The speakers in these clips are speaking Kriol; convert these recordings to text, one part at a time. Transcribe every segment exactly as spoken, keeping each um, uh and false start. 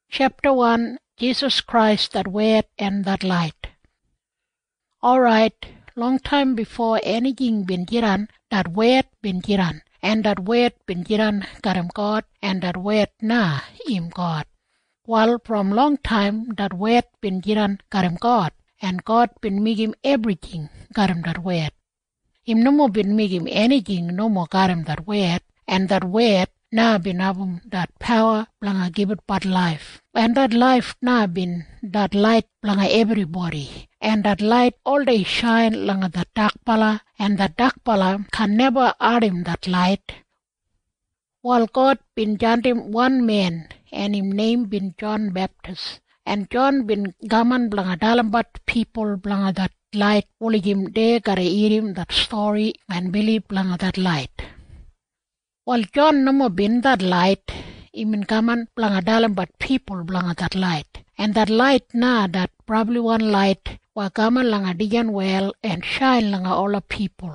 Chapter one, Jesus Christ, that Word and that Light. All right, long time before anything been jiran, that Word been jiran, and that Word been jiran garam God, and that Word na im God. While from long time that Word been jiran garam God, and God been make him everything garam that Word. Him no more been make him anything no more garam that Word, and that Word na been abum that power blanga give it but life. And that life na been that light blanga everybody. And that light all day shine langa the dark pala, and the dark pala can never add him that light. While God been joined him one man, and him name been John Baptist. And John been gaman blanga dalambat people blanga that light. Only him de gotta hear him that story and believe blanga that light. While John no more been that light, imin gaman blanga dalam but people blanga that light. And that light na that probably one light wa gaman langa dijan well and shine langa all the people.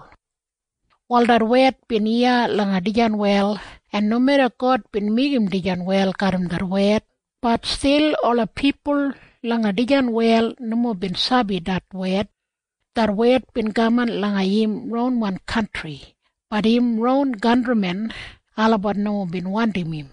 While that word been iya langa dijan well, and no matter God been make him dijan well karam that word, but still all the people langa dijan well no more been sabi that word. That word been gaman langa him round one country. But him round government, alabat no been wanting him.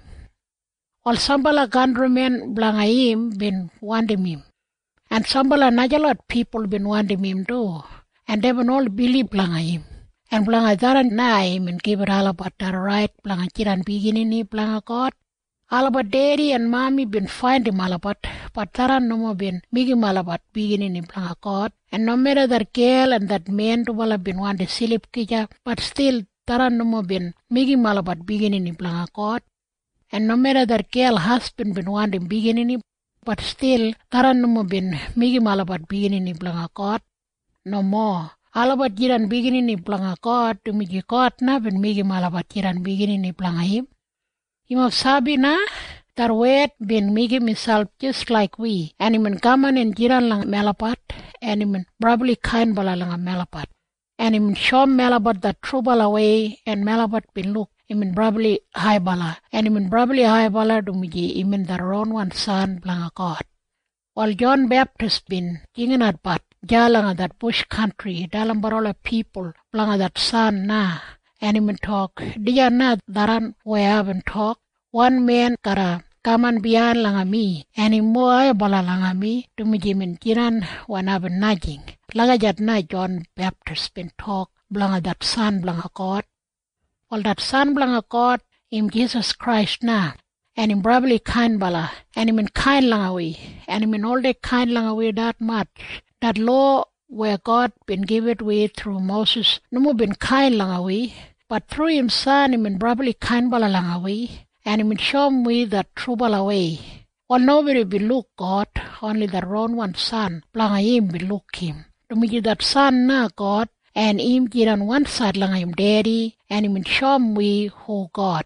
While sambala government blanga him been wanting him. And sambala najalot people been wanting him too. And they been all believe blanga him. And blanga daran na him and give it alabat that right blanga chiran beginning blanga God. Alabat daddy and mommy been find him alabat, but daran no more been make him alabat beginning blanga God. And no matter that girl and that man to wala been want to silip kija, but still taran no more been making malabat beginning in blanga God. And no matter that girl husband been wanting beginning, but still taran no more been making malabat beginning in blanga God. No more. Alabat jiran beginning in blanga God to make God na been making malabat jiran beginning in blanga him. Him of sabi na that word been making himself just like we. And him gaman and jiran lang malabat. And him probably kind bala lang malabat. And him show malabat that true bala way, and malabat been look. Him probably high bala. And him probably high bala to me him the wrong one son blanga God. While John Baptist been kingin at bat, jalanga that bush country, dalam barola people blanga that son na. And him talk, diya na daran we haven't talk. One man kara kaman biyan langa mi, and him mo ay bala langa mi, to me jimin jiran wanaban najing. Lagajat na John Baptist been talk blanga that son blanga God. Well, that son blanga God, him Jesus Christ na, and him probably kind bala, and him in kind langa we, and him in all the kind langa we that much. That law where God been give it we through Moses, no more been kind langa we, but through him son, him in probably kind bala langa we. And him show me that trouble away. Well, nobody be look God, only the wrong one son, blanga him be look him. To me that son na God, and him get on one side langa him daddy, and him show me who God.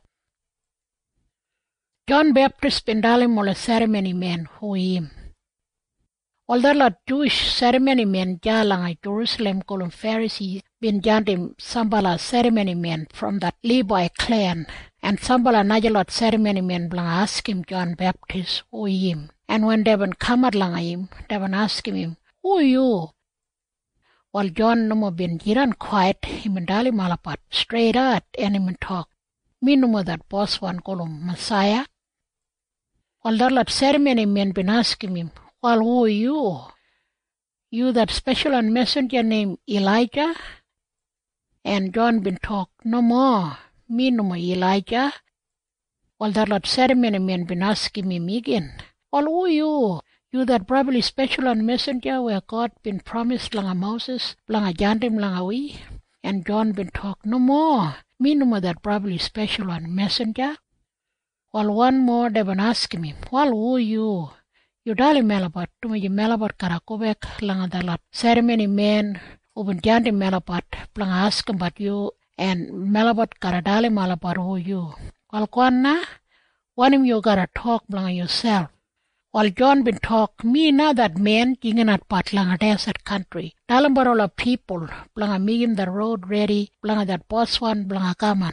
John Baptist been dalim all a ceremony man who him. All the lot Jewish ceremony men jalanga Jerusalem column Pharisees been jantim sambala ceremony men from that Levi clan. And sambala najalot ceremony men blanga ask him John Baptist who him. And when they been come at langa him, they been ask him, who you? While John no more been jiran quiet, him and dali malapat straight out and him talk. Me no more that boss one column Messiah. While that lot ceremony men been asking him, well, who are you? You that special and messenger named Elijah? And John been talk, no more. Me no more Elijah. Well, that lot ceremony men been asking me again. Well, who are you? You that probably special and messenger where God been promised langa Moses, langa jantim langa we. And John been talk, no more. Me no more that probably special and messenger. Well, one more they been asking me, well, who are you? You dali melabat, to me melabat karakobek langa that lot ceremony men ubun jantim melabat, planga ask about you. And melabat karadali malabar who you. While kwana, one him you gotta talk blanga yourself. While John been talk, me na that man kingin at pat langa desert country. Dalam barola people blanga me him the road ready blanga that boss one blanga kaman.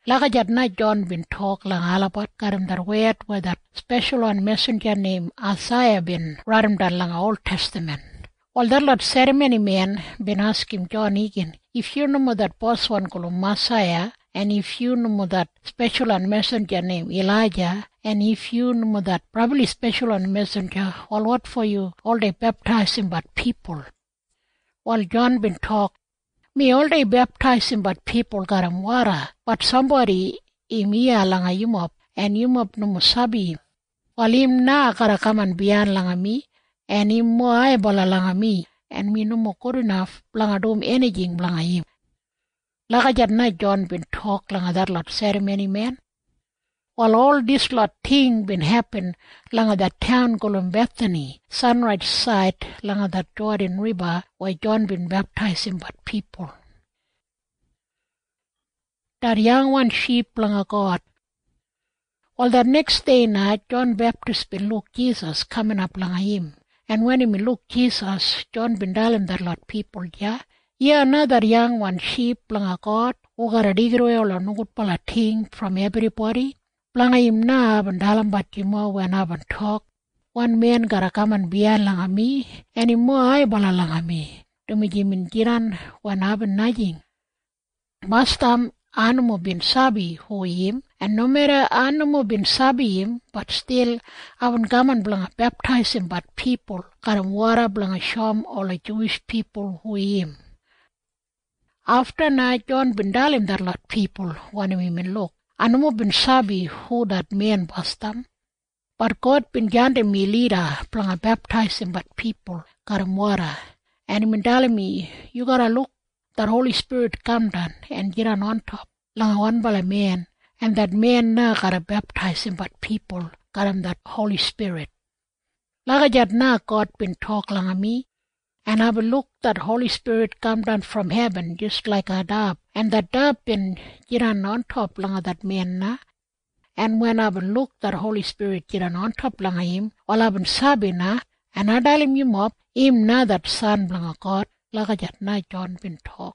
Lakajat na John bin talk lang alapat karam dar wet with that special one messenger named Isaiah bin rarim dar lang Old Testament. Well, that lot ceremony man bin ask him John again, if you know that boss one called Messiah, and if you know that special one messenger named Elijah, and if you know that probably special one messenger, well, what for you all they baptizing but people? Well, John bin talk, me all day baptizing but people garam water, but somebody imiya langa yumop, and yumop no musabi. While him na karakaman biyan langa mi, and him mo ay bala langa mi, and me no mo good enough langa dum anything langa him. Lakajat na John bin talk langa that lot ceremony man. While all this lot thing been happen langa that town called Bethany, sunrise side langa that Jordan River where John been baptizing but people. That young one sheep langa God. Well, that next day night John Baptist been look Jesus coming up langa him. And when he look Jesus, John been telling that lot people, yeah, yeah, another young one sheep langa God who got a digro or nugut pala thing from everybody. Planga him na aban dalam bat mo when aban talk. One man gara kaman biyan lang ami, and imo ay bala lang ami. Dumijimin jiran when aban najing. Mastam ano mo bin sabi hu him, and no matter ano mo bin sabi him, but still aban gaman blanga baptize him but people, karam wara blanga sham all the Jewish people hu him. After na John bin dalim that lot people when we min look. Ano mo bin sabi who that man was them? But God bin jande mi leader planga baptizing but people karamwara. And min dali mi, you gotta look that Holy Spirit come down and get on top. Langa one bala man, and that man na gotta baptizing but people karam that Holy Spirit. Lagajat na God bin talk langa mi, and I will look that Holy Spirit come down from heaven just like a dove. And that dove been jiran on top langa that man na. And when I will look that Holy Spirit jiran on top langa him, while I been sabi na, and I dalim him up, him na that son langa God, lagajat na John been talk.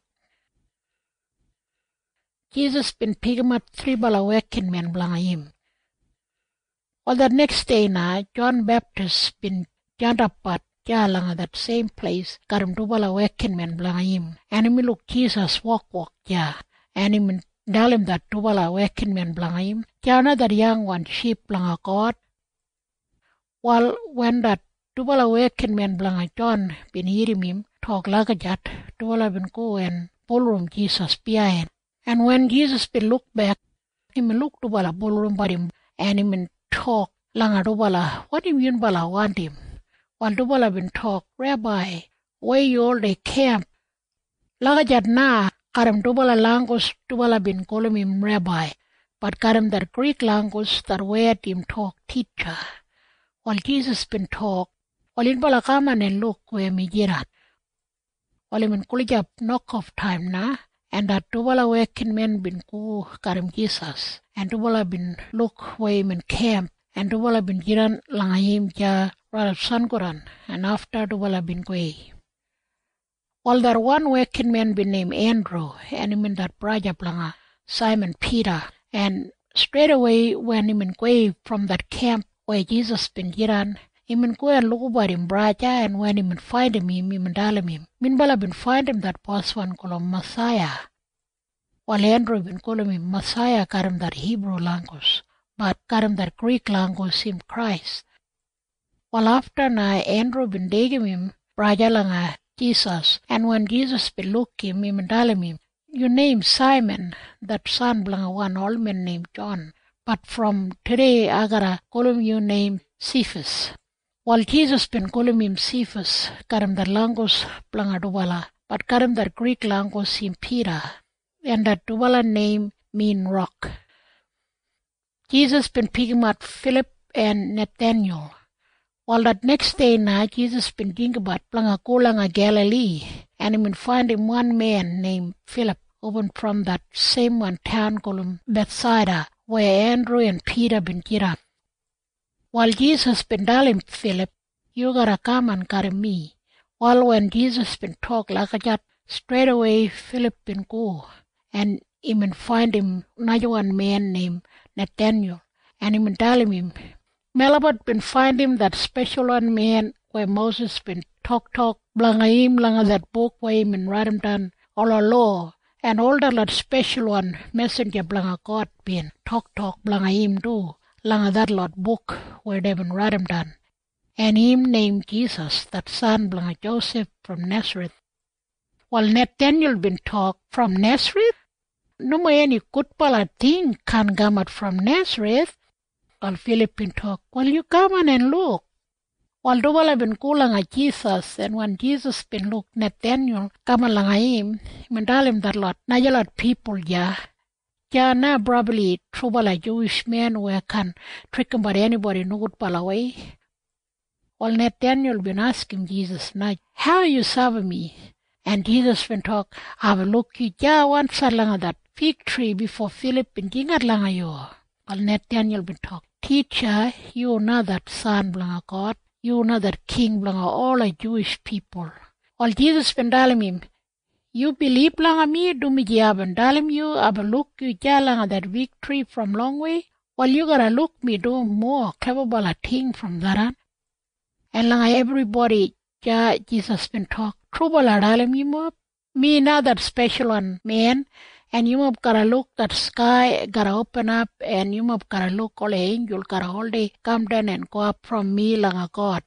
Jesus been pigamat three bala wekin men langa him. Well, that next day na, John Baptist been jandapat langa that same place, karam dubala wekin men blanga him. And him look Jesus walk walk ja. And him dalim that dubala wekin men blanga him. Ja another young one sheep blanga God. While when that dubala wekin men blanga John been hearing him talk lagajat, dubala been go and ballroom Jesus behind. And when Jesus been look back, him look dubala ballroom but him and him talk langa dubala, what him yun bala want him. While Dubala been talk, Rabbi, where you all they camp? Lagajat na, karam Dubala language, Dubala been calling him Rabbi, but karam that Greek language that where him talk teacher. While Jesus been talk, while in Bala kaman and look where me jirat. While him in kulijap knock off time na, and that Dubala working men been go karam Jesus, and Dubala been look where him in camp, and Dubala been jiran langayim ja Sanguran, and after Dubala bin Gway. While there one working man been named Andrew, and him in that Braja Blanga, Simon Peter, and straight away when him in Gway from that camp where Jesus been jiran, him in Gway and look about him Braja, and when him in find him, him in dalim him. Minbala been find him that boss one called Messiah. While Andrew been calling him Messiah, karam that Hebrew language, but karam that Greek language him Christ. While after na Andrew been dagging him, Braja langa Jesus, and when Jesus been look him, him and dalim him, you name Simon, that son blanga one old man named John, but from today I gotta call him you name Cephas. While Jesus been calling him Cephas, karam that language blanga Dubala, but karam that Greek language him Peter, and that Dubala name mean rock. Jesus been picking up Philip and Nathaniel. While that next day na Jesus been thinking about planga kulanga Galilee, and he been finding one man named Philip over from that same one town called Bethsaida, where Andrew and Peter been jiran. While Jesus been telling Philip, you gotta come and carry me. While when Jesus been talk like that, straight away Philip been go, and him find him another one man named Nathaniel, and him tell him, Melabot been find him that special one man where Moses been talk talk blanga him blanga that book where him and write him down all our law, and all that special one messenger blanga God been talk talk blanga him do blanga that lot book where they been write him down, and him named Jesus, that son blanga Joseph from Nazareth. While Nathaniel been talk from Nazareth, no more any good pala thing can come out from Nazareth. While Philip been talk, well, you come on and look. While Dubala been calling at Jesus, and when Jesus been look Nathaniel come along at him, he tell him that lot, na a lot people yeah. Yeah, na probably trouble a Jewish man where can trick him about anybody no good pala way. While Nathaniel been asking Jesus, na, how you serve me? And Jesus been talk, have a look you ja once along that fig tree before Philip been gingat langa yo. While Nathaniel been talk, teacher, you know that son blanga God, you know that king blanga all the Jewish people. While Jesus been telling him, you believe blanga me, do me jab and telling you, have a look you ja langa that fig tree from long way. Well, you gotta look me do more clever bala thing from that on. And langa everybody, ja Jesus been talk. Troubleadalim you mob. Me now that special one man, and you mob gotta look that sky gotta open up, and you mob gotta look all the angel gotta all day come down and go up from me langa God.